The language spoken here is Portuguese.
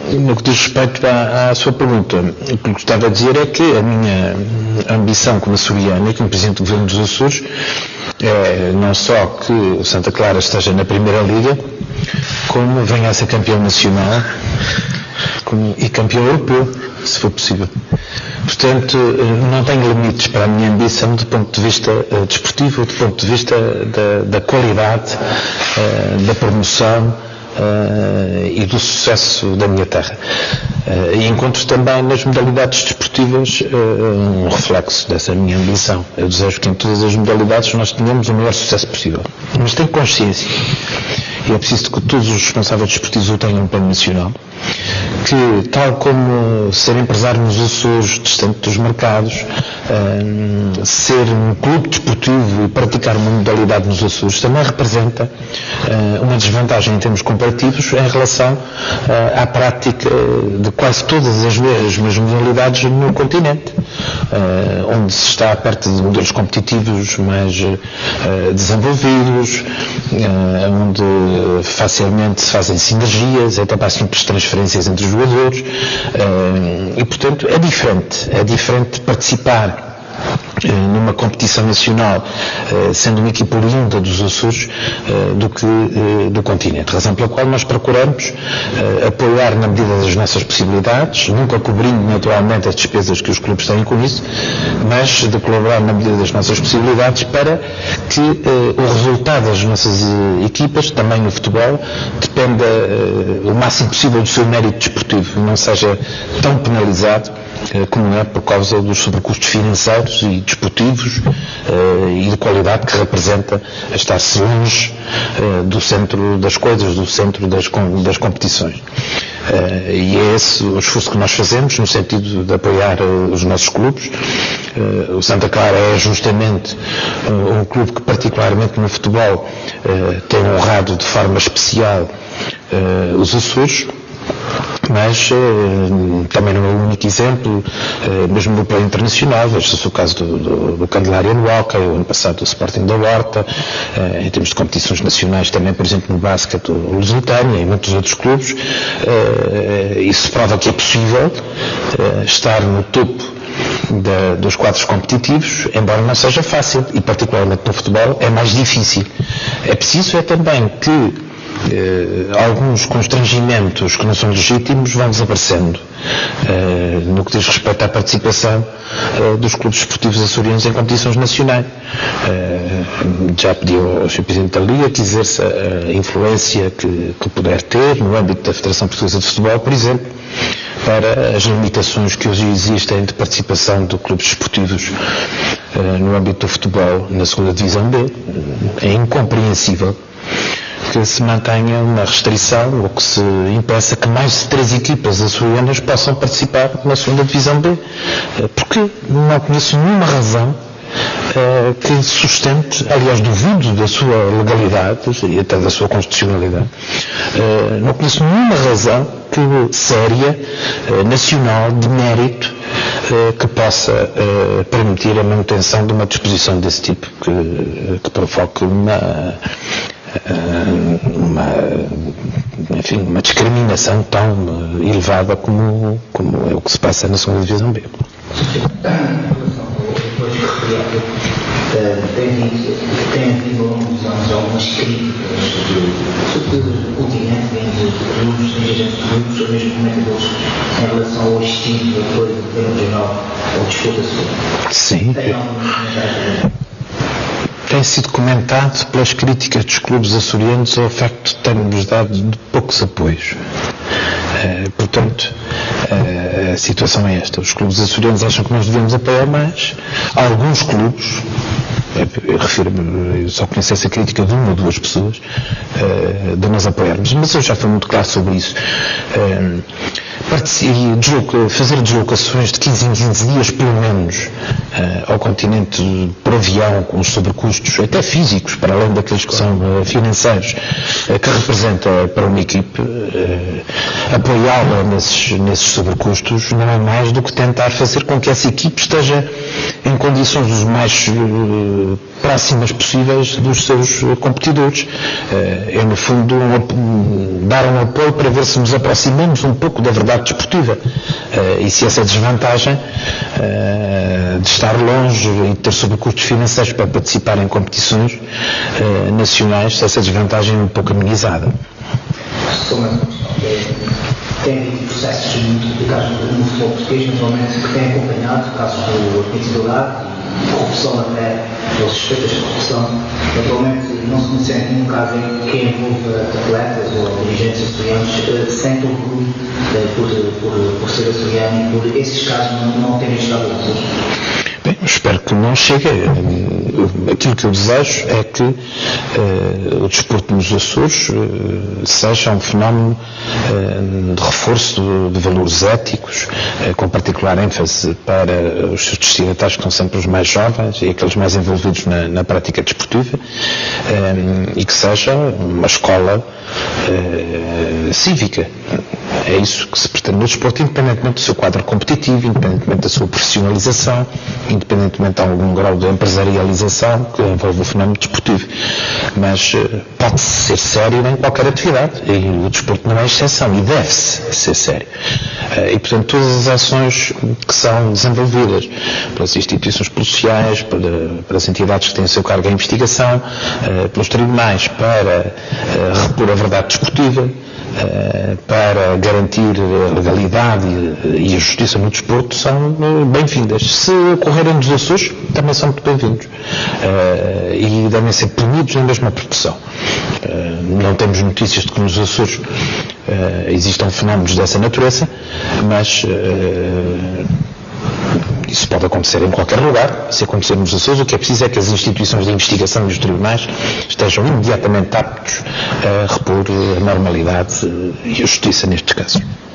no que diz respeito à sua pergunta, o que gostava de dizer é que a minha ambição como açoriano e como Presidente do Governo dos Açores é não só que o Santa Clara esteja na Primeira Liga, como venha a ser campeão nacional e campeão europeu, se for possível. Portanto, não tenho limites para a minha ambição do ponto de vista desportivo, do ponto de vista da qualidade, da promoção e do sucesso da minha terra. E encontro também nas modalidades desportivas um reflexo dessa minha ambição. Eu desejo que em todas as modalidades nós tenhamos o maior sucesso possível. Mas tenho consciência, e é preciso que todos os responsáveis desportivos o tenham no plano nacional, que tal como ser empresário nos Açores, distante dos mercados, ser um clube desportivo e praticar uma modalidade nos Açores também representa uma desvantagem em termos comparativos em relação à prática de quase todas as mesmas modalidades no continente, onde se está perto de modelos competitivos mais desenvolvidos, onde facilmente se fazem sinergias, até para simples transferências entre os jogadores, e portanto é diferente participar numa competição nacional, sendo uma equipa oriunda dos Açores, do que do continente. Razão pela qual nós procuramos apoiar na medida das nossas possibilidades, nunca cobrindo naturalmente as despesas que os clubes têm com isso, mas de colaborar na medida das nossas possibilidades para que o resultado das nossas equipas, também no futebol, dependa o máximo possível do seu mérito desportivo, não seja tão penalizado como é por causa dos sobrecustos financeiros e desportivos e de qualidade que representa estar-se longe do centro das coisas, do centro das competições. E é esse o esforço que nós fazemos no sentido de apoiar os nossos clubes. O Santa Clara é justamente um clube que, particularmente no futebol, tem honrado de forma especial os Açores. Mas também não é o único exemplo, mesmo no plano internacional, veja-se o caso do Candelária no Hockey, o ano passado do Sporting da Horta, em termos de competições nacionais também, por exemplo, no basquete, o Lusitânia e muitos outros clubes. Isso prova que é possível estar no topo dos quadros competitivos, embora não seja fácil, e particularmente no futebol é mais difícil. É preciso também que alguns constrangimentos que não são legítimos vão desaparecendo no que diz respeito à participação dos clubes esportivos açorianos em competições nacionais. Já pedi ao Sr. Presidente da Liga que exerça a influência que puder ter no âmbito da Federação Portuguesa de Futebol, por exemplo, para as limitações que hoje existem de participação de clubes esportivos no âmbito do futebol na segunda Divisão B. É incompreensível que se mantenha uma restrição ou que se impeça que mais de 3 equipas açorianas possam participar na segunda Divisão B, porque não conheço nenhuma razão que sustente, aliás duvido da sua legalidade e até da sua constitucionalidade, não conheço nenhuma razão séria, nacional, de mérito, que possa permitir a manutenção de uma disposição desse tipo, que provoque uma discriminação tão elevada como é o que se passa na segunda Divisão B. Tem havido ao longo dos anos algumas críticas, sobretudo do continente, de clubes, dirigentes de clubes, ou mesmo comentadores, em relação ao estilo de apoio do governo regional ao desporto açoriano. Sim. Tem sido comentado pelas críticas dos clubes açorianos ao facto de termos dado poucos apoios. Portanto, a situação é esta. Os clubes açorianos acham que nós devemos apoiar mais. Alguns clubes, eu só conheço essa crítica de 1 ou 2 pessoas, de nós apoiarmos, mas eu já fui muito claro sobre isso. Fazer deslocações de 15 em 15 dias, pelo menos, ao continente por avião, com os sobrecustos, até físicos, para além daqueles que são financeiros, que representa para uma equipe, apoiá-la nesses sobrecustos não é mais do que tentar fazer com que essa equipe esteja em condições os mais próximas possíveis dos seus competidores. É, no fundo, dar um apoio para ver se nos aproximamos um pouco da verdade desportiva. E se essa desvantagem de estar longe e ter sobrecustos financeiros para participar em competições nacionais, se essa desvantagem é um pouco amenizada. Tem havido processos muito complicados no futebol português, naturalmente, que têm acompanhado casos de arbitrariedade e corrupção até, ou suspeitas de corrupção. Naturalmente, não se conhece nenhum caso em que envolva atletas ou dirigentes açorianos sem todo por ser açoriano e por esses casos não terem chegado a todos. Bem, espero que não chegue. Aquilo que eu desejo é que o desporto nos Açores seja um fenómeno de reforço de valores éticos, com particular ênfase para os seus destinatários, que são sempre os mais jovens e aqueles mais envolvidos na prática desportiva, e que seja uma escola cívica. É isso que se pretende no desporto, independentemente do seu quadro competitivo, independentemente da sua profissionalização, independentemente de algum grau de empresarialização que envolve o fenómeno desportivo. Mas pode-se ser sério em qualquer atividade, e o desporto não é exceção, e deve-se ser sério. E, portanto, todas as ações que são desenvolvidas pelas instituições policiais, pelas entidades que têm o seu cargo em investigação, pelos tribunais para repor a verdade desportiva, para garantir a legalidade e a justiça no desporto, são bem-vindas. Se ocorrerem nos Açores, também são muito bem-vindos, e devem ser punidos na mesma proporção. Não temos notícias de que nos Açores existam fenómenos dessa natureza, mas isso pode acontecer em qualquer lugar. Se acontecer nos Açores, o que é preciso é que as instituições de investigação e os tribunais estejam imediatamente aptos a repor a normalidade e a justiça nestes casos.